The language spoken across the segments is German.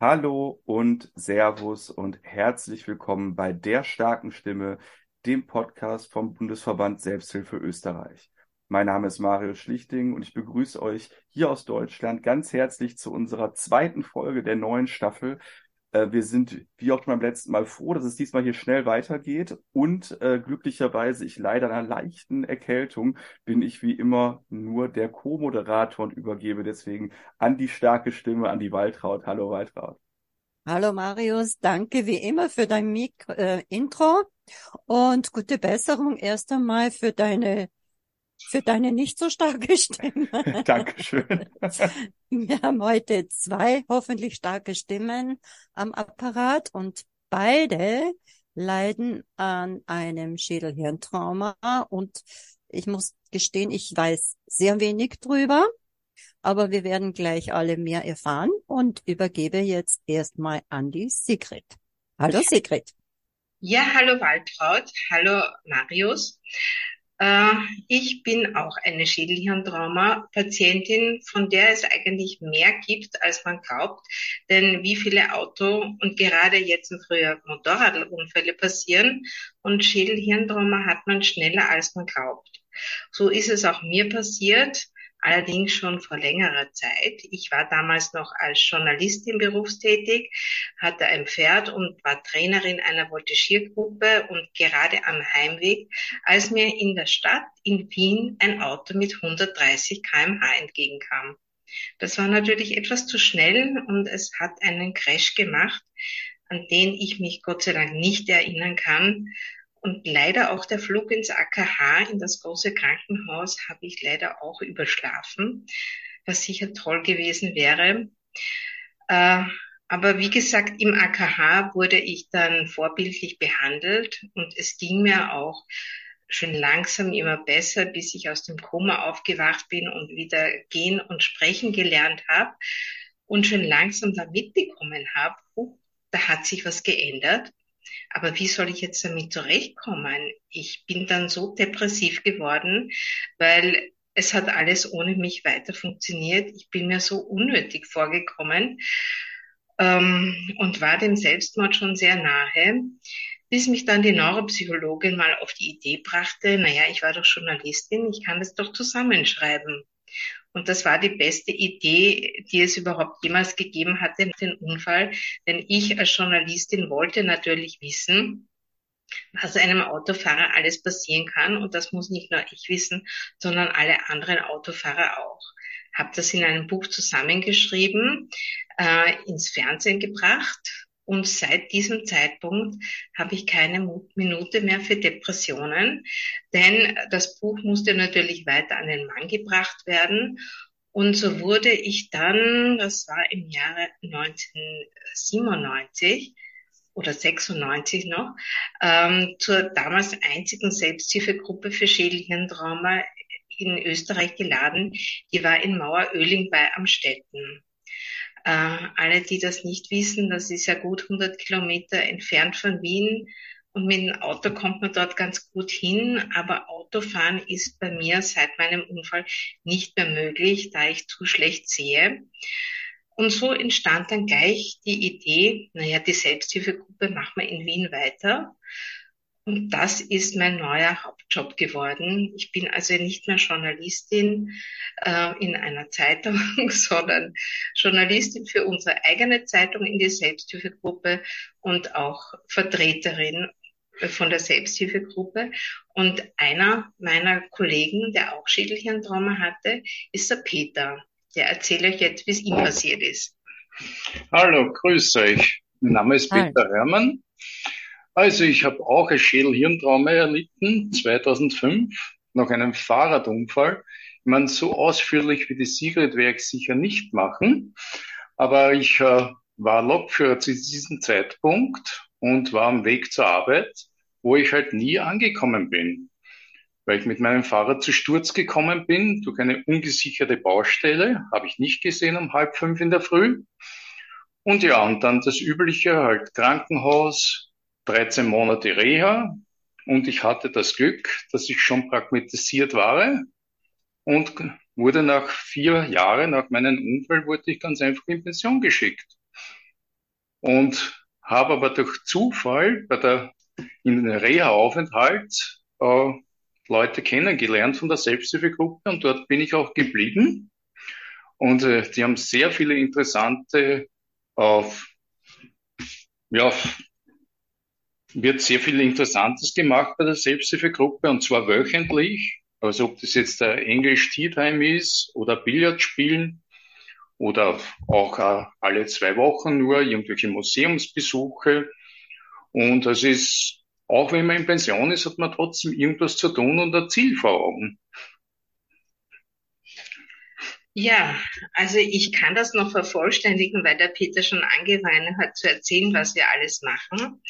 Hallo und Servus und herzlich willkommen bei der starken Stimme, dem Podcast vom Bundesverband Selbsthilfe Österreich. Mein Name ist Mario Schlichting und ich begrüße euch hier aus Deutschland ganz herzlich zu unserer zweiten Folge der neuen Staffel. Wir sind wie auch beim letzten Mal froh, dass es diesmal hier schnell weitergeht und glücklicherweise ich leider einer leichten Erkältung bin ich wie immer nur der Co-Moderator und übergebe deswegen an die starke Stimme, an die Waltraud. Hallo Waltraud. Hallo Marius, danke wie immer für dein Intro und gute Besserung erst einmal für deine nicht so starke Stimme. Dankeschön. Wir haben heute zwei hoffentlich starke Stimmen am Apparat und beide leiden an einem Schädelhirntrauma und ich muss gestehen, ich weiß sehr wenig drüber. Aber wir werden gleich alle mehr erfahren und übergebe jetzt erstmal an die Sigrid. Hallo Sigrid. Ja, hallo Waltraud, hallo Marius. Äh, Ich bin auch eine Schädelhirntrauma-Patientin, von der es eigentlich mehr gibt, als man glaubt. Denn wie viele und gerade jetzt im Frühjahr Motorradunfälle passieren und Schädelhirntrauma hat man schneller, als man glaubt. So ist es auch mir passiert, allerdings schon vor längerer Zeit. Ich war damals noch als Journalistin berufstätig, hatte ein Pferd und war Trainerin einer Voltigiergruppe und gerade am Heimweg, als mir in der Stadt in Wien ein Auto mit 130 km/h entgegenkam. Das war natürlich etwas zu schnell und es hat einen Crash gemacht, an den ich mich Gott sei Dank nicht erinnern kann. Und leider auch der Flug ins AKH, in das große Krankenhaus, habe ich leider auch überschlafen, was sicher toll gewesen wäre. Äh, aber wie gesagt, im AKH wurde ich dann vorbildlich behandelt und es ging mir auch schon langsam immer besser, bis ich aus dem Koma aufgewacht bin und wieder gehen und sprechen gelernt habe und schon langsam da mitbekommen habe, da hat sich was geändert. Aber wie soll ich jetzt damit zurechtkommen? Ich bin dann so depressiv geworden, weil es hat alles ohne mich weiter funktioniert. Ich bin mir so unnötig vorgekommen, und war dem Selbstmord schon sehr nahe, bis mich dann die Neuropsychologin mal auf die Idee brachte, naja, ich war doch Journalistin, ich kann das doch zusammenschreiben. Und das war die beste Idee, die es überhaupt jemals gegeben hatte, nach dem Unfall. Denn ich als Journalistin wollte natürlich wissen, was einem Autofahrer alles passieren kann. Und das muss nicht nur ich wissen, sondern alle anderen Autofahrer auch. Habe das in einem Buch zusammengeschrieben, ins Fernsehen gebracht. Und seit diesem Zeitpunkt habe ich keine Minute mehr für Depressionen, denn das Buch musste natürlich weiter an den Mann gebracht werden. Und so wurde ich dann, das war im Jahre 1997 oder 96 noch, zur damals einzigen Selbsthilfegruppe für Schädelhirntrauma in Österreich geladen. Die war in Maueröhling bei Amstetten. Alle, die das nicht wissen, das ist ja gut 100 Kilometer entfernt von Wien und mit dem Auto kommt man dort ganz gut hin, aber Autofahren ist bei mir seit meinem Unfall nicht mehr möglich, da ich zu schlecht sehe. Und so entstand dann gleich die Idee, naja, die Selbsthilfegruppe machen wir in Wien weiter. Und das ist mein neuer Hauptjob geworden. Ich bin also nicht mehr Journalistin in einer Zeitung, sondern Journalistin für unsere eigene Zeitung in die Selbsthilfegruppe und auch Vertreterin von der Selbsthilfegruppe. Und einer meiner Kollegen, der auch Schädelhirntrauma hatte, ist der Peter. Der erzählt euch jetzt, wie es ihm passiert ist. Hallo, grüß euch. Mein Name ist Hi. Peter Herrmann. Also ich habe auch ein Schädelhirntrauma erlitten, 2005, nach einem Fahrradunfall. Ich meine, so ausführlich wie die Sigrid werde ich sicher nicht machen, aber ich war Lokführer zu diesem Zeitpunkt und war am Weg zur Arbeit, wo ich halt nie angekommen bin, weil ich mit meinem Fahrrad zu Sturz gekommen bin durch eine ungesicherte Baustelle, habe ich nicht gesehen um 4:30 in der Früh. Und ja, und dann das Übliche, halt Krankenhaus, 13 Monate Reha. Und ich hatte das Glück, dass ich schon pragmatisiert war und wurde nach 4 Jahren, nach meinem Unfall, wurde ich ganz einfach in Pension geschickt. und habe aber durch Zufall in den Reha-Aufenthalt Leute kennengelernt von der Selbsthilfegruppe und dort bin ich auch geblieben. Und die haben sehr viele interessante, äh, ja, wird sehr viel Interessantes gemacht bei der Selbsthilfegruppe und zwar wöchentlich. Also ob das jetzt der English Tea Time ist oder Billard spielen oder auch alle 2 Wochen nur irgendwelche Museumsbesuche. Und es ist, auch wenn man in Pension ist, hat man trotzdem irgendwas zu tun und ein Ziel vor Augen. Ja, also ich kann das noch vervollständigen, weil der Peter schon angefangen hat zu erzählen, was wir alles machen.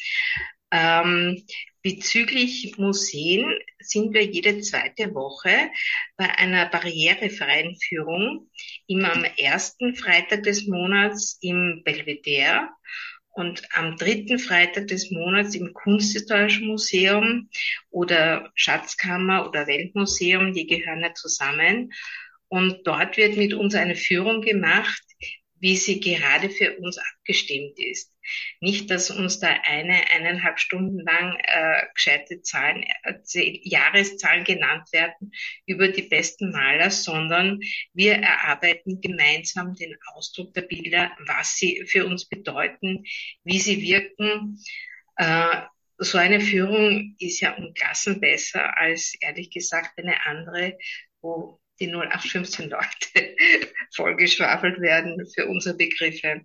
Bezüglich Museen sind wir jede 2. Woche bei einer barrierefreien Führung, immer am 1. Freitag des Monats im Belvedere und am 3. Freitag des Monats im Kunsthistorischen Museum oder Schatzkammer oder Weltmuseum, die gehören ja zusammen. Und dort wird mit uns eine Führung gemacht, wie sie gerade für uns abgestimmt ist. Nicht, dass uns da 1,5 Stunden lang gescheite Zahlen, Jahreszahlen genannt werden über die besten Maler, sondern wir erarbeiten gemeinsam den Ausdruck der Bilder, was sie für uns bedeuten, wie sie wirken. So eine Führung ist ja um Klassen besser als, ehrlich gesagt, eine andere, wo die 0815 Leute vollgeschwafelt werden für unsere Begriffe.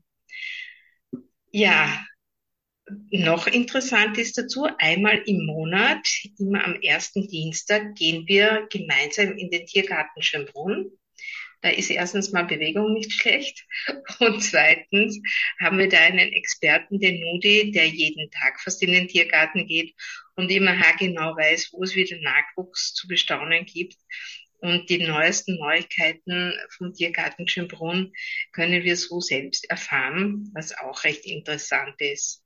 Ja, noch interessant ist dazu, einmal im Monat, immer am 1. Dienstag, gehen wir gemeinsam in den Tiergarten Schönbrunn. Da ist erstens mal Bewegung nicht schlecht und zweitens haben wir da einen Experten, den Nudi, der jeden Tag fast in den Tiergarten geht und immer haargenau weiß, wo es wieder Nachwuchs zu bestaunen gibt. Und die neuesten Neuigkeiten vom Tiergarten Schönbrunn können wir so selbst erfahren, was auch recht interessant ist.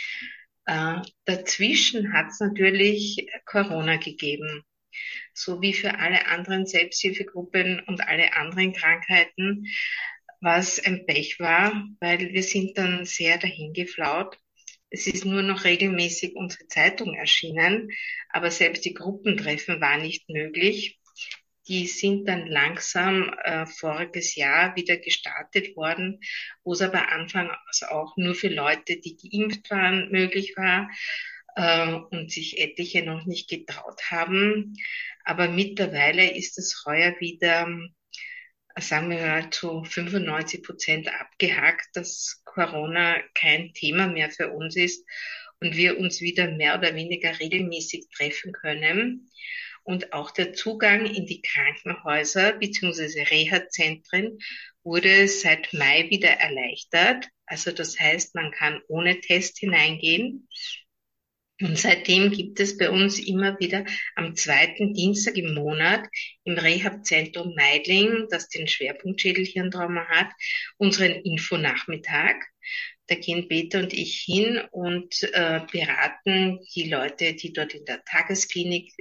Dazwischen hat es natürlich Corona gegeben, so wie für alle anderen Selbsthilfegruppen und alle anderen Krankheiten, was ein Pech war, weil wir sind dann sehr dahingeflaut. Es ist nur noch regelmäßig unsere Zeitung erschienen, aber selbst die Gruppentreffen waren nicht möglich. Die sind dann langsam voriges Jahr wieder gestartet worden, wo es aber anfangs auch nur für Leute, die geimpft waren, möglich war und sich etliche noch nicht getraut haben. Aber mittlerweile ist es heuer wieder, sagen wir mal, zu 95% abgehakt, dass Corona kein Thema mehr für uns ist und wir uns wieder mehr oder weniger regelmäßig treffen können. Und auch der Zugang in die Krankenhäuser bzw. Reha-Zentren wurde seit Mai wieder erleichtert. Also das heißt, man kann ohne Test hineingehen. Und seitdem gibt es bei uns immer wieder am 2. Dienstag im Monat im Rehab-Zentrum Meidling, das den Schwerpunkt Schädelhirntrauma hat, unseren Infonachmittag. Da gehen Peter und ich hin und beraten die Leute, die dort in der Tagesklinik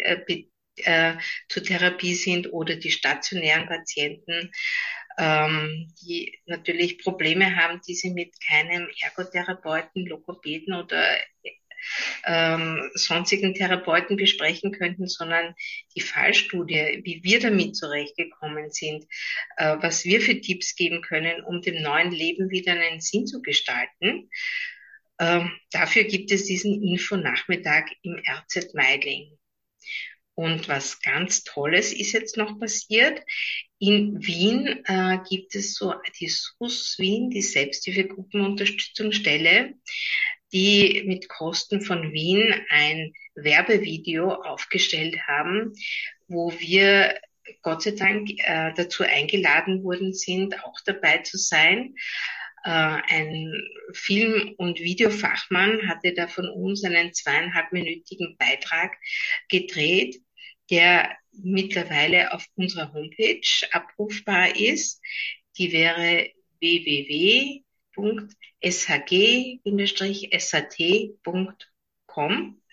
zur Therapie sind oder die stationären Patienten, die natürlich Probleme haben, die sie mit keinem Ergotherapeuten, Logopäden oder sonstigen Therapeuten besprechen könnten, sondern die Fallstudie, wie wir damit zurechtgekommen sind, was wir für Tipps geben können, um dem neuen Leben wieder einen Sinn zu gestalten. Dafür gibt es diesen Infonachmittag im RZ Meidling. Und was ganz Tolles ist jetzt noch passiert. In Wien gibt es so die SUS Wien, die Selbsthilfegruppenunterstützungsstelle, die mit Kosten von Wien ein Werbevideo aufgestellt haben, wo wir Gott sei Dank dazu eingeladen worden sind, auch dabei zu sein. Ein Film- und Videofachmann hatte da von uns einen 2,5-minütigen Beitrag gedreht, der mittlerweile auf unserer Homepage abrufbar ist. Die wäre www.shg-sat.com.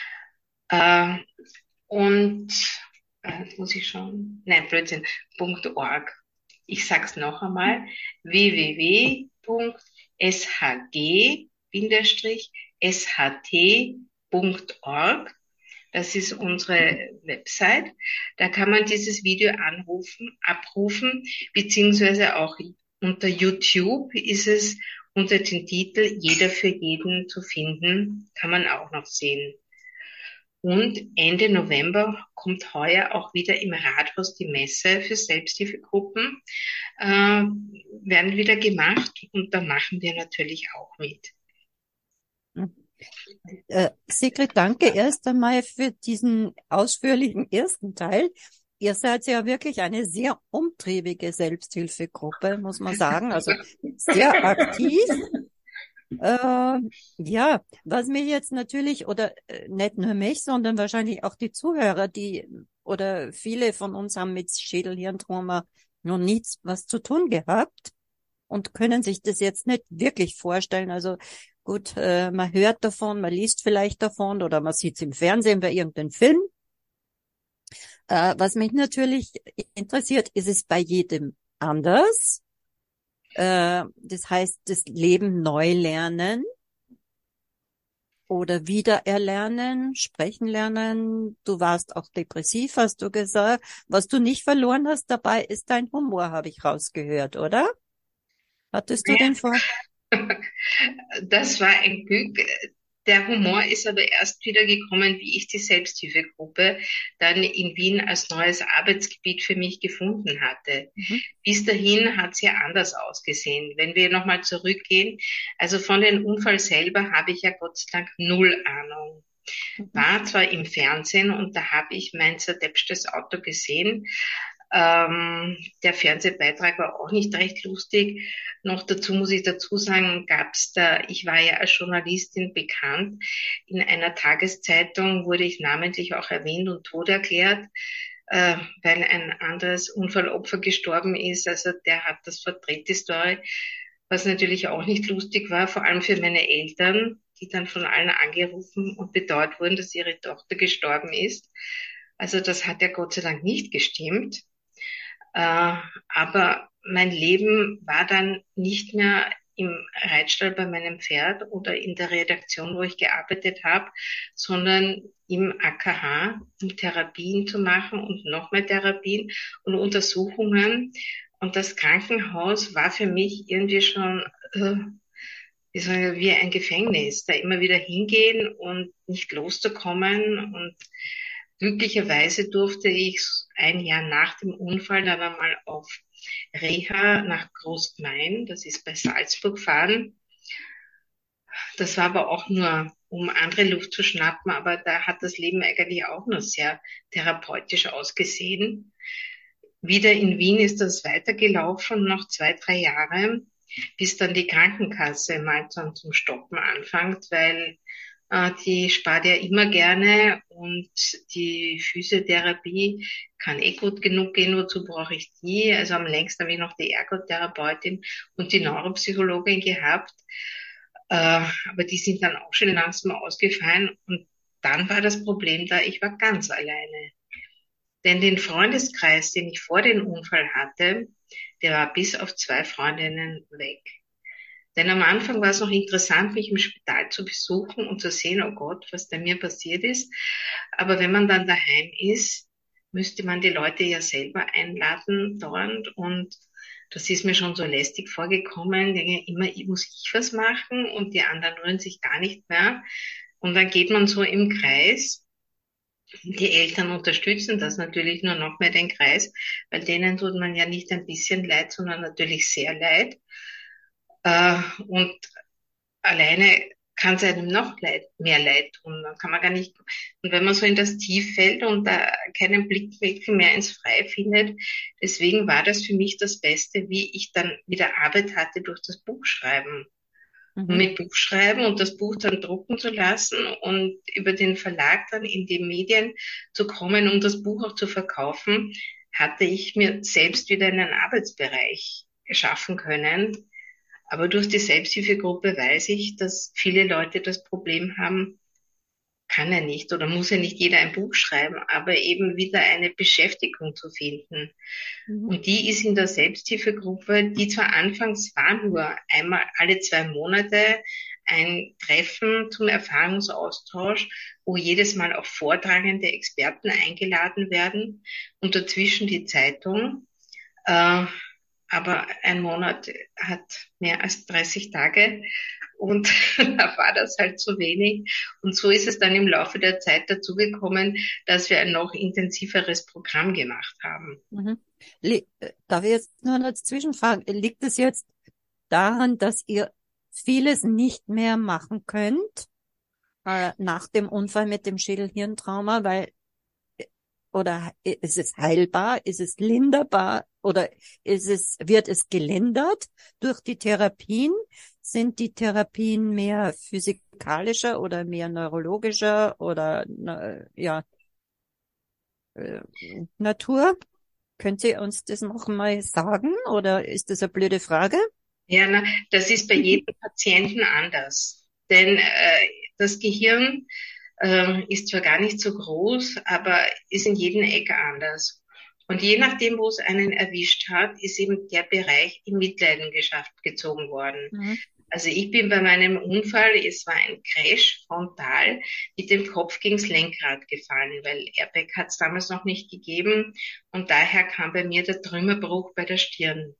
Und muss ich schauen? Nein, Blödsinn, .org. Ich sag's noch einmal, www.shg-sat.com. sht.org. Das ist unsere Website. Da kann man dieses Video abrufen, beziehungsweise auch unter YouTube ist es unter dem Titel Jeder für jeden zu finden, kann man auch noch sehen. Und Ende November kommt heuer auch wieder im Rathaus die Messe für Selbsthilfegruppen, werden wieder gemacht und da machen wir natürlich auch mit. Sigrid, danke erst einmal für diesen ausführlichen ersten Teil. Ihr seid ja wirklich eine sehr umtriebige Selbsthilfegruppe, muss man sagen, also sehr aktiv. Ja, was mir jetzt natürlich, oder nicht nur mich, sondern wahrscheinlich auch die Zuhörer, oder viele von uns haben mit Schädel-Hirntrauma noch nichts was zu tun gehabt und können sich das jetzt nicht wirklich vorstellen. Also gut, man hört davon, man liest vielleicht davon oder man sieht es im Fernsehen bei irgendeinem Film. Was mich natürlich interessiert, ist es bei jedem anders. Das heißt, das Leben neu lernen oder wiedererlernen, sprechen lernen. Du warst auch depressiv, hast du gesagt. Was du nicht verloren hast dabei, ist dein Humor, habe ich rausgehört, oder? Hattest du den vor? Das war ein Glück. Der Humor ist aber erst wieder gekommen, wie ich die Selbsthilfegruppe dann in Wien als neues Arbeitsgebiet für mich gefunden hatte. Bis dahin hat es ja anders ausgesehen. Wenn wir nochmal zurückgehen, also von dem Unfall selber habe ich ja Gott sei Dank null Ahnung. War zwar im Fernsehen und da habe ich mein zerdeppstes Auto gesehen. Der Fernsehbeitrag war auch nicht recht lustig. Noch dazu muss ich dazu sagen, ich war ja als Journalistin bekannt. In einer Tageszeitung wurde ich namentlich auch erwähnt und tot erklärt, weil ein anderes Unfallopfer gestorben ist. Also der hat das verdreht, die Story, was natürlich auch nicht lustig war, vor allem für meine Eltern, die dann von allen angerufen und bedauert wurden, dass ihre Tochter gestorben ist. Also das hat ja Gott sei Dank nicht gestimmt. Aber mein Leben war dann nicht mehr im Reitstall bei meinem Pferd oder in der Redaktion, wo ich gearbeitet habe, sondern im AKH, um Therapien zu machen und noch mehr Therapien und Untersuchungen. Und das Krankenhaus war für mich irgendwie schon wie ein Gefängnis, da immer wieder hingehen und nicht loszukommen. Und glücklicherweise durfte ich ein Jahr nach dem Unfall dann einmal auf Reha nach Großgmain, das ist bei Salzburg, fahren. Das war aber auch nur, um andere Luft zu schnappen, aber da hat das Leben eigentlich auch noch sehr therapeutisch ausgesehen. Wieder in Wien ist das weitergelaufen, noch 2-3 Jahre, bis dann die Krankenkasse mal dann zum Stoppen anfängt, weil die spart ja immer gerne und die Physiotherapie kann gut genug gehen, wozu brauche ich die? Also am längsten habe ich noch die Ergotherapeutin und die Neuropsychologin gehabt, aber die sind dann auch schon langsam ausgefallen und dann war das Problem da, ich war ganz alleine. Denn den Freundeskreis, den ich vor dem Unfall hatte, der war bis auf 2 Freundinnen weg. Denn am Anfang war es noch interessant, mich im Spital zu besuchen und zu sehen, oh Gott, was da mir passiert ist. Aber wenn man dann daheim ist, müsste man die Leute ja selber einladen dort. Und das ist mir schon so lästig vorgekommen. Immer muss ich was machen und die anderen rühren sich gar nicht mehr. Und dann geht man so im Kreis. Die Eltern unterstützen das natürlich nur noch mehr den Kreis, weil denen tut man ja nicht ein bisschen leid, sondern natürlich sehr leid. Und alleine kann es einem noch mehr leid tun. Dann kann man gar nicht, und wenn man so in das Tief fällt und da keinen Blickwinkel mehr ins Freie findet, deswegen war das für mich das Beste, wie ich dann wieder Arbeit hatte durch das Buchschreiben. Und mit Buchschreiben und das Buch dann drucken zu lassen und über den Verlag dann in die Medien zu kommen, um das Buch auch zu verkaufen, hatte ich mir selbst wieder einen Arbeitsbereich schaffen können. Aber durch die Selbsthilfegruppe weiß ich, dass viele Leute das Problem haben, kann ja nicht oder muss ja nicht jeder ein Buch schreiben, aber eben wieder eine Beschäftigung zu finden. Und die ist in der Selbsthilfegruppe, die zwar anfangs war nur einmal alle 2 Monate ein Treffen zum Erfahrungsaustausch, wo jedes Mal auch vortragende Experten eingeladen werden und dazwischen die Zeitung. Aber ein Monat hat mehr als 30 Tage und da war das halt zu wenig. Und so ist es dann im Laufe der Zeit dazugekommen, dass wir ein noch intensiveres Programm gemacht haben. Darf ich jetzt nur dazwischen fragen, liegt es jetzt daran, dass ihr vieles nicht mehr machen könnt, nach dem Unfall mit dem Schädelhirntrauma, oder ist es heilbar, ist es linderbar oder wird es gelindert durch die Therapien? Sind die Therapien mehr physikalischer oder mehr neurologischer oder Natur? Könnt ihr uns das noch mal sagen oder ist das eine blöde Frage? Ja, das ist bei jedem Patienten anders. Denn das Gehirn ist zwar gar nicht so groß, aber ist in jedem Eck anders. Und je nachdem, wo es einen erwischt hat, ist eben der Bereich in Mitleidenschaft gezogen worden. Also ich bin bei meinem Unfall, es war ein Crash frontal, mit dem Kopf gegens Lenkrad gefallen, weil Airbag hat es damals noch nicht gegeben und daher kam bei mir der Trümmerbruch bei der Stirn.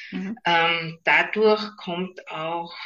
Dadurch kommt auch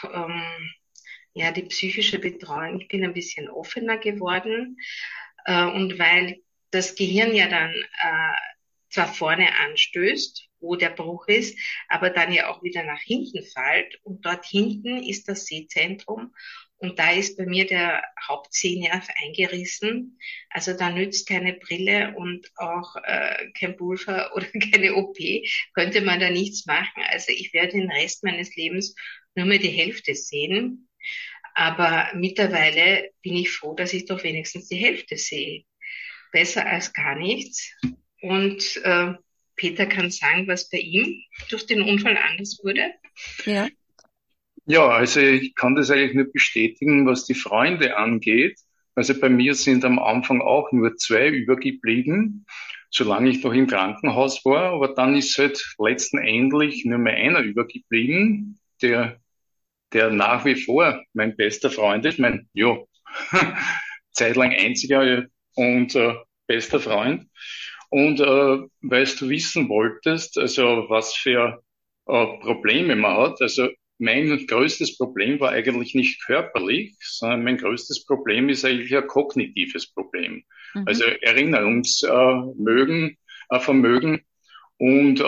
die psychische Betreuung. Ich bin ein bisschen offener geworden und weil das Gehirn ja dann zwar vorne anstößt, wo der Bruch ist, aber dann ja auch wieder nach hinten fällt und dort hinten ist das Sehzentrum und da ist bei mir der Hauptsehnerv eingerissen. Also da nützt keine Brille und auch kein Pulver oder keine OP, könnte man da nichts machen. Also ich werde den Rest meines Lebens nur mehr die Hälfte sehen. Aber mittlerweile bin ich froh, dass ich doch wenigstens die Hälfte sehe. Besser als gar nichts. Und Peter kann sagen, was bei ihm durch den Unfall anders wurde. Ja. Ja, also ich kann das eigentlich nur bestätigen, was die Freunde angeht. Also bei mir sind am Anfang auch nur 2 übergeblieben, solange ich noch im Krankenhaus war. Aber dann ist halt letztendlich nur mehr einer übergeblieben, der nach wie vor mein bester Freund ist, zeitlang einziger und bester Freund. Und weil du wissen wolltest, also was für Probleme man hat, also mein größtes Problem war eigentlich nicht körperlich, sondern mein größtes Problem ist eigentlich ein kognitives Problem. Also Erinnerungsvermögen und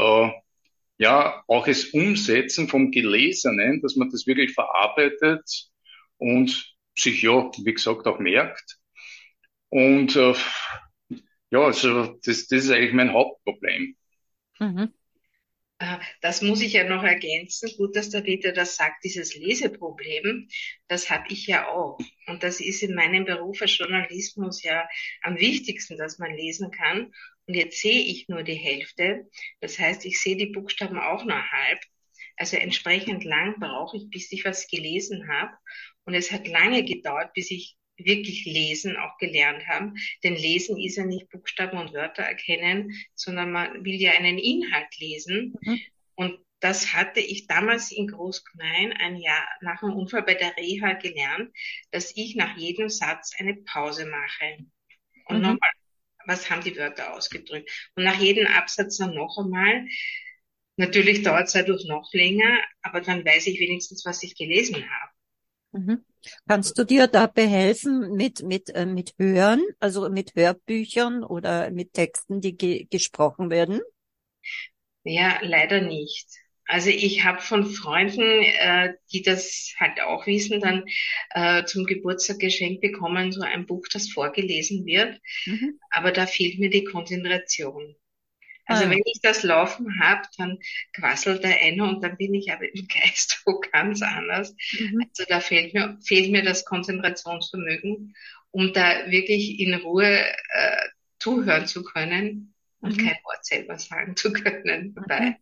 auch das Umsetzen vom Gelesenen, dass man das wirklich verarbeitet und sich wie gesagt, auch merkt. Und also das ist eigentlich mein Hauptproblem. Das muss ich ja noch ergänzen. Gut, dass der Peter das sagt, dieses Leseproblem, das habe ich ja auch. Und das ist in meinem Beruf als Journalismus ja am wichtigsten, dass man lesen kann. Und jetzt sehe ich nur die Hälfte. Das heißt, ich sehe die Buchstaben auch nur halb. Also entsprechend lang brauche ich, bis ich was gelesen habe. Und es hat lange gedauert, bis ich wirklich lesen auch gelernt habe. Denn lesen ist ja nicht Buchstaben und Wörter erkennen, sondern man will ja einen Inhalt lesen. Und das hatte ich damals in Großknein ein Jahr nach dem Unfall bei der Reha gelernt, dass ich nach jedem Satz eine Pause mache. Und nochmal, was haben die Wörter ausgedrückt? Und nach jedem Absatz dann noch einmal. Natürlich dauert es dadurch noch länger, aber dann weiß ich wenigstens, was ich gelesen habe. Kannst du dir da behelfen mit Hören, also mit Hörbüchern oder mit Texten, die gesprochen werden? Ja, leider nicht. Also ich habe von Freunden, die das halt auch wissen, dann zum Geburtstag geschenkt bekommen, so ein Buch, das vorgelesen wird. Aber da fehlt mir die Konzentration. Also wenn ich das laufen habe, dann quasselt da einer und dann bin ich aber im Geist wo ganz anders. Also da fehlt mir das Konzentrationsvermögen, um da wirklich in Ruhe zuhören zu können und kein Wort selber sagen zu können dabei.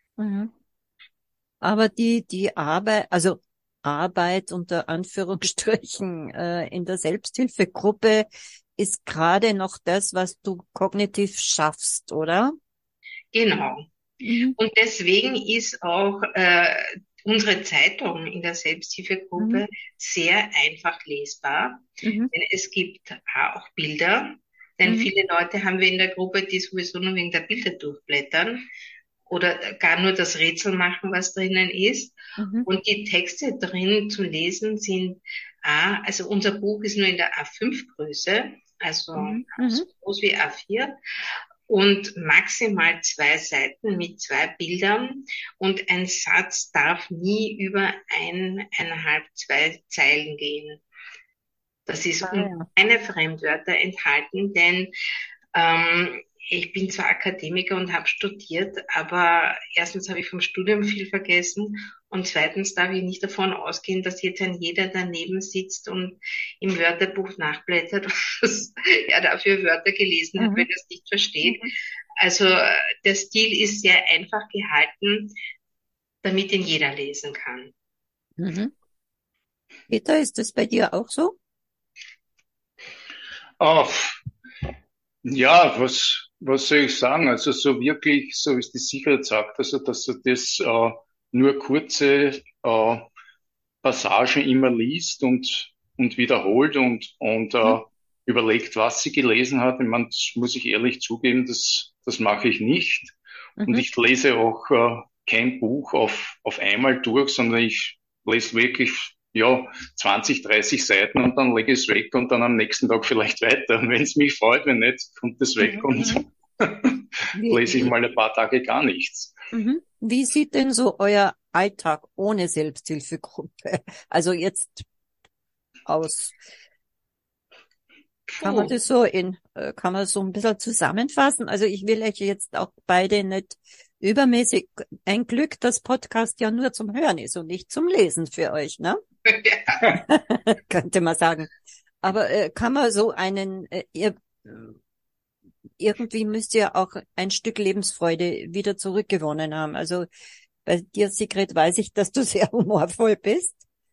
Aber die Arbeit, also Arbeit unter Anführungsstrichen in der Selbsthilfegruppe ist gerade noch das, was du kognitiv schaffst, oder? Genau. Und deswegen ist auch unsere Zeitung in der Selbsthilfegruppe sehr einfach lesbar, Mhm. denn es gibt auch Bilder, denn Mhm. viele Leute haben wir in der Gruppe, die sowieso nur wegen der Bilder durchblättern oder gar nur das Rätsel machen, was drinnen ist. Mhm. Und die Texte drin zu lesen sind also unser Buch ist nur in der A5-Größe, also Mhm. so Mhm. groß wie A4 und maximal 2 Seiten mit 2 Bildern und ein Satz darf nie über 1,5, 2 Zeilen gehen. Das ist Ah, und ja. keine Fremdwörter enthalten, denn ich bin zwar Akademiker und habe studiert, aber erstens habe ich vom Studium viel vergessen und zweitens darf ich nicht davon ausgehen, dass jetzt ein jeder daneben sitzt und im Wörterbuch nachblättert, was er dafür Wörter gelesen hat, wenn Mhm. er es nicht versteht. Mhm. Also der Stil ist sehr einfach gehalten, damit ihn jeder lesen kann. Mhm. Peter, ist das bei dir auch so? Ach, ja, was soll ich sagen? Also so wirklich, so wie es die Sigrid sagt, also dass er das nur kurze Passagen immer liest und wiederholt und Mhm. überlegt, was sie gelesen hat. Ich meine, das muss ich ehrlich zugeben, das mache ich nicht. Und Mhm. ich lese auch kein Buch auf einmal durch, sondern ich lese wirklich, ja, 20, 30 Seiten und dann lege ich es weg und dann am nächsten Tag vielleicht weiter. Und wenn es mich freut, wenn nicht, kommt es weg Mhm. und Mhm. Wie, lese ich wie, mal ein paar Tage gar nichts. wie sieht denn so euer Alltag ohne Selbsthilfegruppe? Also jetzt aus, Puh. kann man so ein bisschen zusammenfassen? Also ich will euch jetzt auch beide nicht übermäßig, ein Glück, dass Podcast ja nur zum Hören ist und nicht zum Lesen für euch, ne? Könnte man sagen. Aber kann man so irgendwie müsst ihr auch ein Stück Lebensfreude wieder zurückgewonnen haben. Also bei dir, Sigrid, weiß ich, dass du sehr humorvoll bist.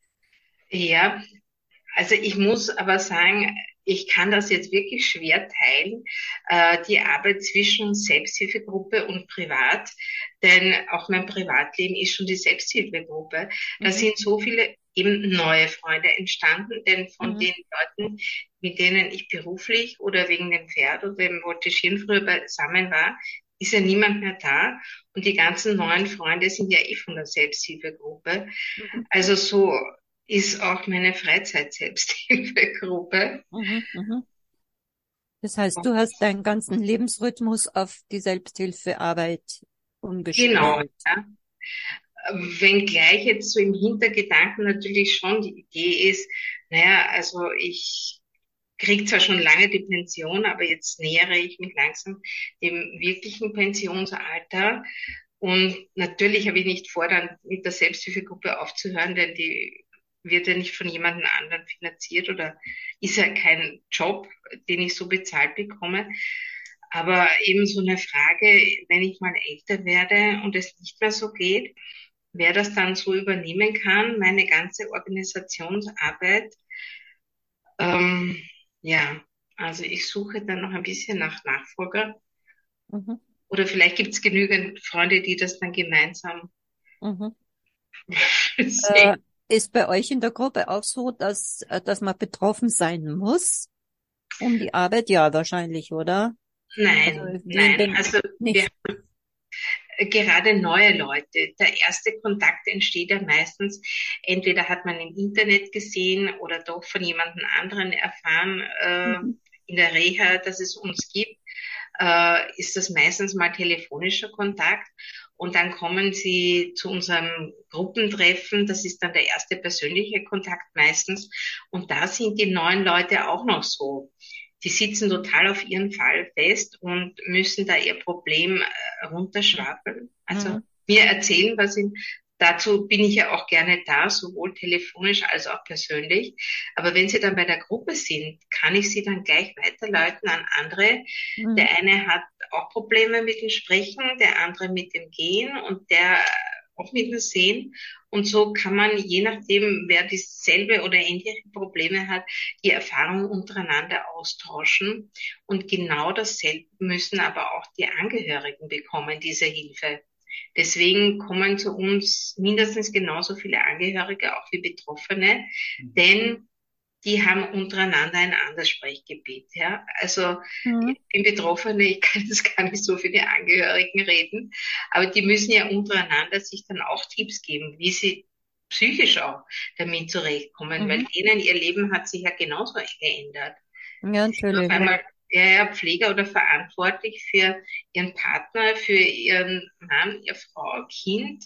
Ja, also ich muss aber sagen, ich kann das jetzt wirklich schwer teilen, die Arbeit zwischen Selbsthilfegruppe und Privat, denn auch mein Privatleben ist schon die Selbsthilfegruppe. Da Mhm. sind so viele eben neue Freunde entstanden, denn von Mhm. den Leuten, mit denen ich beruflich oder wegen dem Pferd oder dem Voltigieren früher beisammen war, ist ja niemand mehr da und die ganzen neuen Freunde sind ja eh von der Selbsthilfegruppe. Mhm. Also so ist auch meine Freizeit-Selbsthilfegruppe. Mhm. Mhm. Das heißt, du hast deinen ganzen Lebensrhythmus auf die Selbsthilfearbeit Genau, umgestellt. ja. Wenngleich jetzt so im Hintergedanken natürlich schon die Idee ist, naja, also ich kriege zwar schon lange die Pension, aber jetzt nähere ich mich langsam dem wirklichen Pensionsalter. Und natürlich habe ich nicht vor, dann mit der Selbsthilfegruppe aufzuhören, denn die wird ja nicht von jemandem anderen finanziert oder ist ja kein Job, den ich so bezahlt bekomme. Aber eben so eine Frage, wenn ich mal älter werde und es nicht mehr so geht, wer das dann so übernehmen kann, meine ganze Organisationsarbeit. Ähm, ja, also ich suche dann noch ein bisschen nach Nachfolger. Mhm. Oder vielleicht gibt es genügend Freunde, die das dann gemeinsam Mhm. sehen. Ist bei euch in der Gruppe auch so, dass man betroffen sein muss um die Arbeit? Ja, wahrscheinlich, oder? Also Nein, wen nein. denn Also wir nicht? gerade neue Leute. Der erste Kontakt entsteht ja meistens, entweder hat man im Internet gesehen oder doch von jemandem anderen erfahren, Mhm. in der Reha, dass es uns gibt, ist das meistens mal telefonischer Kontakt. Und dann kommen sie zu unserem Gruppentreffen. Das ist dann der erste persönliche Kontakt meistens. Und da sind die neuen Leute auch noch so. Die sitzen total auf ihren Fall fest und müssen da ihr Problem runterschwafeln. Also Mhm. mir erzählen, dazu bin ich ja auch gerne da, sowohl telefonisch als auch persönlich. Aber wenn Sie dann bei der Gruppe sind, kann ich Sie dann gleich weiterleiten an andere. Mhm. Der eine hat auch Probleme mit dem Sprechen, der andere mit dem Gehen und der auch mit dem Sehen. Und so kann man, je nachdem, wer dieselbe oder ähnliche Probleme hat, die Erfahrungen untereinander austauschen. Und genau dasselbe müssen aber auch die Angehörigen bekommen, diese Hilfe. Deswegen kommen zu uns mindestens genauso viele Angehörige auch wie Betroffene, denn die haben untereinander ein anderes Sprechgebiet. Ja? Also Mhm. ich bin Betroffene, ich kann jetzt gar nicht so für die Angehörigen reden, aber die müssen ja untereinander sich dann auch Tipps geben, wie sie psychisch auch damit zurechtkommen, weil Mhm. denen ihr Leben hat sich ja genauso geändert. Ja, Sie sind auf natürlich. einmal Pfleger oder verantwortlich für ihren Partner, für ihren Mann, ihre Frau, Kind.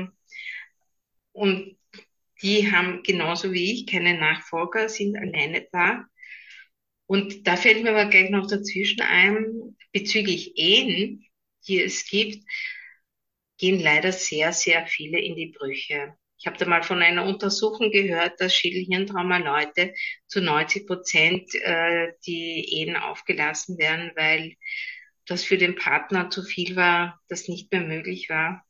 Und die haben genauso wie ich keine Nachfolger, sind alleine da. Und da fällt mir aber gleich noch dazwischen ein, bezüglich Ehen, die es gibt, gehen leider sehr, sehr viele in die Brüche. Ich habe da mal von einer Untersuchung gehört, dass Schädel-Hirntrauma-Leute zu 90% die Ehen aufgelassen werden, weil das für den Partner zu viel war, das nicht mehr möglich war.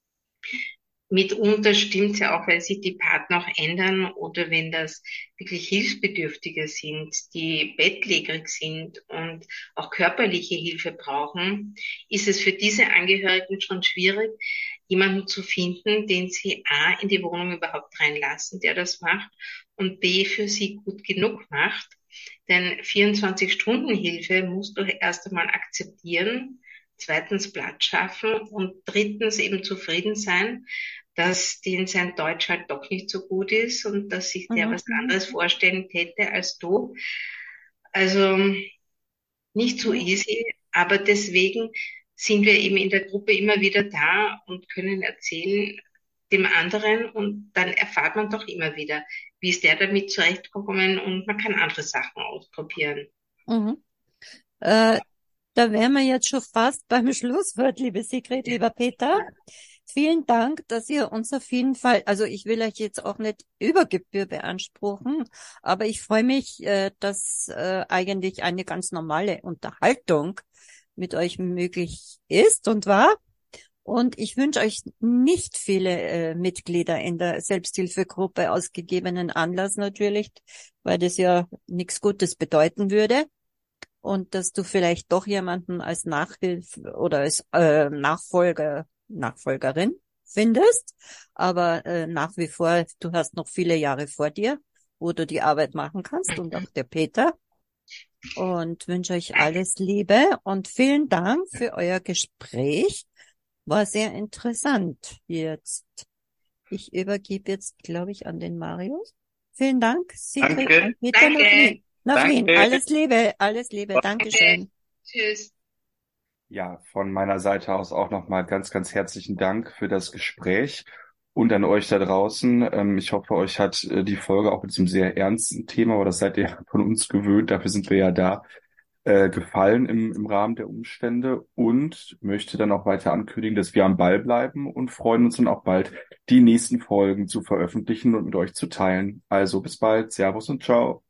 Mitunter stimmt es ja auch, weil sich die Partner auch ändern oder wenn das wirklich Hilfsbedürftige sind, die bettlägerig sind und auch körperliche Hilfe brauchen, ist es für diese Angehörigen schon schwierig, jemanden zu finden, den sie A, in die Wohnung überhaupt reinlassen, der das macht und B, für sie gut genug macht. Denn 24-Stunden-Hilfe musst du erst einmal akzeptieren, zweitens Platz schaffen und drittens eben zufrieden sein, dass denen sein Deutsch halt doch nicht so gut ist und dass sich der Mhm. was anderes vorstellen hätte als du. Also nicht so Mhm. easy, aber deswegen sind wir eben in der Gruppe immer wieder da und können erzählen dem anderen und dann erfahrt man doch immer wieder, wie ist der damit zurechtgekommen und man kann andere Sachen ausprobieren. Mhm. Äh, Da wären wir jetzt schon fast beim Schlusswort, liebe Sigrid, lieber Peter. Vielen Dank, dass ihr uns auf jeden Fall, also ich will euch jetzt auch nicht über Gebühr beanspruchen, aber ich freue mich, dass eigentlich eine ganz normale Unterhaltung mit euch möglich ist und war. Und ich wünsche euch nicht viele Mitglieder in der Selbsthilfegruppe aus gegebenen Anlass natürlich, weil das ja nichts Gutes bedeuten würde. Und dass du vielleicht doch jemanden als Nachhilfe oder als Nachfolgerin findest. Aber nach wie vor, du hast noch viele Jahre vor dir, wo du die Arbeit machen kannst und auch der Peter. Und wünsche euch alles Liebe und vielen Dank für euer Gespräch. War sehr interessant jetzt. Ich übergebe jetzt, glaube ich, an den Marius. Vielen Dank, Sigrid Danke, und Peter nach Danke, Wien. Nach Wien. danke. Alles Liebe. danke, Dankeschön. tschüss. Ja, von meiner Seite aus auch nochmal ganz, ganz herzlichen Dank für das Gespräch und an euch da draußen. Ich hoffe, euch hat die Folge auch mit diesem sehr ernsten Thema, aber das seid ihr von uns gewöhnt, dafür sind wir ja da, gefallen im Rahmen der Umstände und möchte dann auch weiter ankündigen, dass wir am Ball bleiben und freuen uns dann auch bald, die nächsten Folgen zu veröffentlichen und mit euch zu teilen. Also bis bald, Servus und ciao.